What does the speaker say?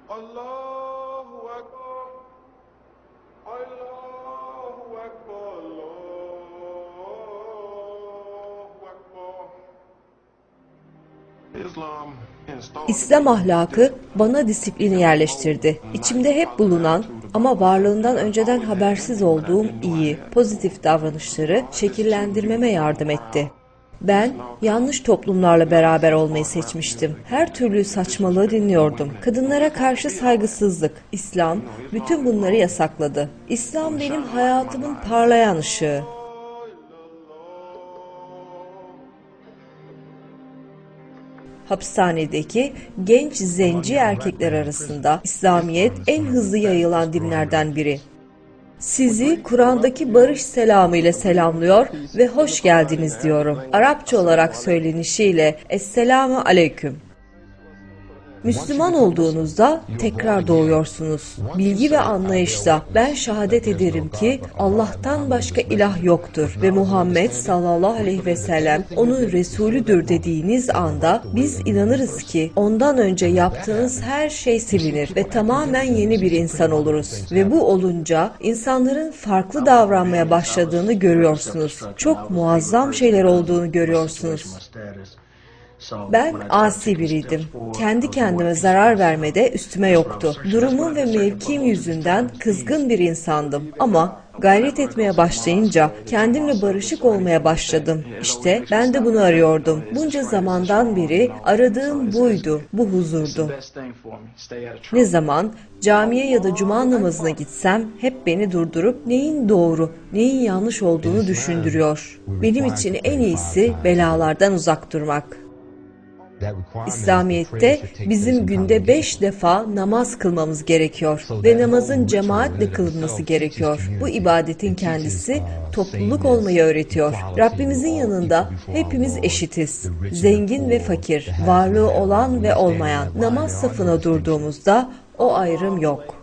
Allahu Ekber. Allahu Ekber. Allahu Ekber. İslam ahlakı bana disiplini yerleştirdi. İçimde hep bulunan ama varlığından önceden habersiz olduğum iyi, pozitif davranışları şekillendirmeme yardım etti. Ben yanlış toplumlarla beraber olmayı seçmiştim. Her türlü saçmalığı dinliyordum. Kadınlara karşı saygısızlık. İslam bütün bunları yasakladı. İslam benim hayatımın parlayan ışığı. Hapishanedeki genç zenci erkekler arasında İslamiyet en hızlı yayılan dinlerden biri. Sizi Kur'an'daki barış selamı ile selamlıyor ve hoş geldiniz diyorum. Arapça olarak söylenişiyle Esselamu Aleyküm. Müslüman olduğunuzda tekrar doğuyorsunuz. Bilgi ve anlayışla ben şehadet ederim ki Allah'tan başka ilah yoktur ve Muhammed sallallahu aleyhi ve sellem onun Resulüdür dediğiniz anda biz inanırız ki ondan önce yaptığınız her şey silinir ve tamamen yeni bir insan oluruz. Ve bu olunca insanların farklı davranmaya başladığını görüyorsunuz. Çok muazzam şeyler olduğunu görüyorsunuz. Ben asi biriydim. Kendi kendime zarar vermede üstüme yoktu. Durumum ve mevkim yüzünden kızgın bir insandım. Ama gayret etmeye başlayınca kendimle barışık olmaya başladım. İşte ben de bunu arıyordum. Bunca zamandan beri aradığım buydu, bu huzurdu. Ne zaman camiye ya da cuma namazına gitsem hep beni durdurup neyin doğru, neyin yanlış olduğunu düşündürüyor. Benim için en iyisi belalardan uzak durmak. İslamiyet'te bizim günde 5 defa namaz kılmamız gerekiyor ve namazın cemaatle kılınması gerekiyor. Bu ibadetin kendisi topluluk olmayı öğretiyor. Rabbimizin yanında hepimiz eşitiz. Zengin ve fakir, varlığı olan ve olmayan. Namaz safına durduğumuzda o ayrım yok.